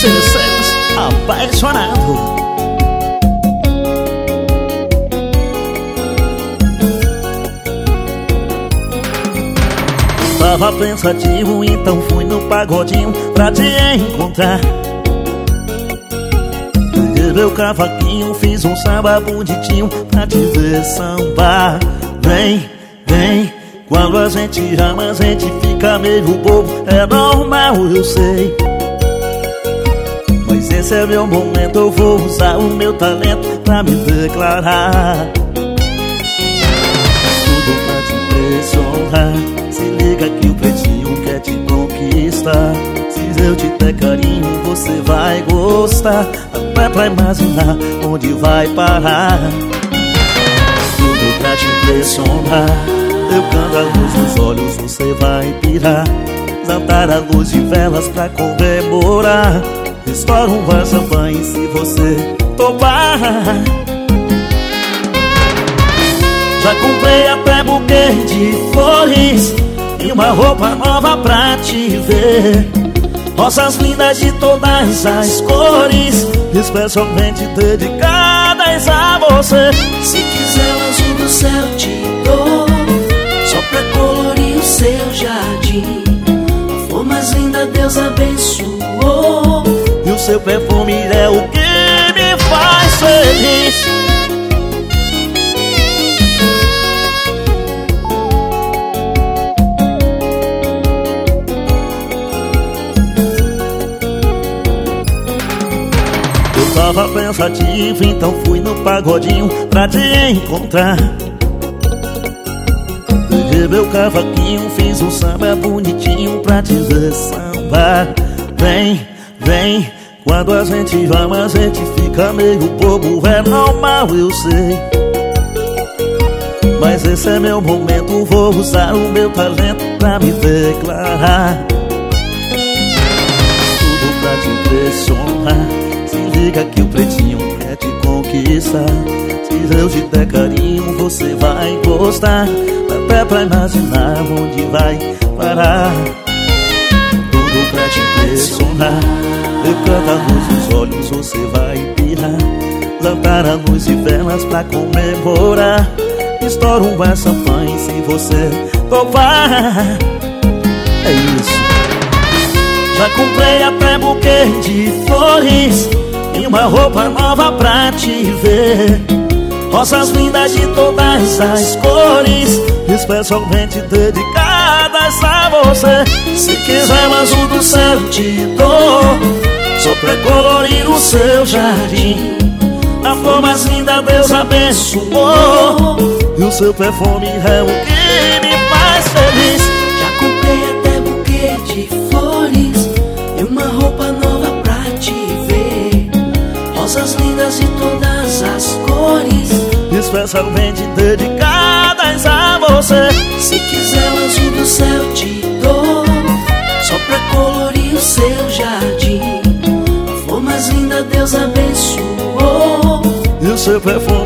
Sinceros, apaixonado. Tava pensativo, então fui no pagodinho pra te encontrar. Peguei meu cavaquinho, fiz um samba bonitinho pra te ver sambar. Vem, vem, quando a gente ama a gente fica meio bobo. É normal, eu sei, mas esse é meu momento. Eu vou usar o meu talento pra me declarar. Tudo pra te impressionar. Se liga que o pretinho quer te conquistar. Se eu te der carinho, você vai gostar. Até pra imaginar onde vai parar. Tudo pra te impressionar. Eu canto a luz nos olhos, você vai pirar. Exaltar a luz de velas pra comemorar. Estoura um champanhe se você topar. Já comprei até buquê de flores e uma roupa nova pra te ver. Rosas lindas de todas as cores, especialmente dedicadas a você. Se quiser o azul do céu te dou, só pra colorir o seu jardim. A flor mais linda Deus abençoou, e o seu perfume é o que me faz feliz. Tava pensativo, então fui no pagodinho pra te encontrar. Peguei meu cavaquinho, fiz um samba bonitinho pra te ver sambar. Vem, vem, quando a gente ama a gente fica meio bobo. É normal, eu sei, mas esse é meu momento. Vou usar o meu talento pra me declarar. Tudo pra te impressionar. Se liga que o pretinho quer te conquistar. Se eu te der carinho, você vai gostar. Até pra imaginar onde vai parar. Tudo pra te impressionar. Eu canto a luz nos olhos, você vai pirar. Lantar a luz de velas pra comemorar. Estoura um champanhe se você topar. É isso. Já comprei até buquê de flores e uma roupa nova pra te ver. Rosas lindas de todas as cores, especialmente dedicadas a você. Se quiser o azul do céu te dou, só pra colorir o seu jardim. A flor mais linda Deus abençoou, e o seu perfume é o que me faz feliz. Já comprei até buquê de flores e uma roupa nova pra te ver. Rosas lindas de todas as cores, especialmente dedicadas a você. Se quiser o azul do céu te dou, só pra colorir o seu jardim. A flor mais linda Deus abençoou, e o seu perfume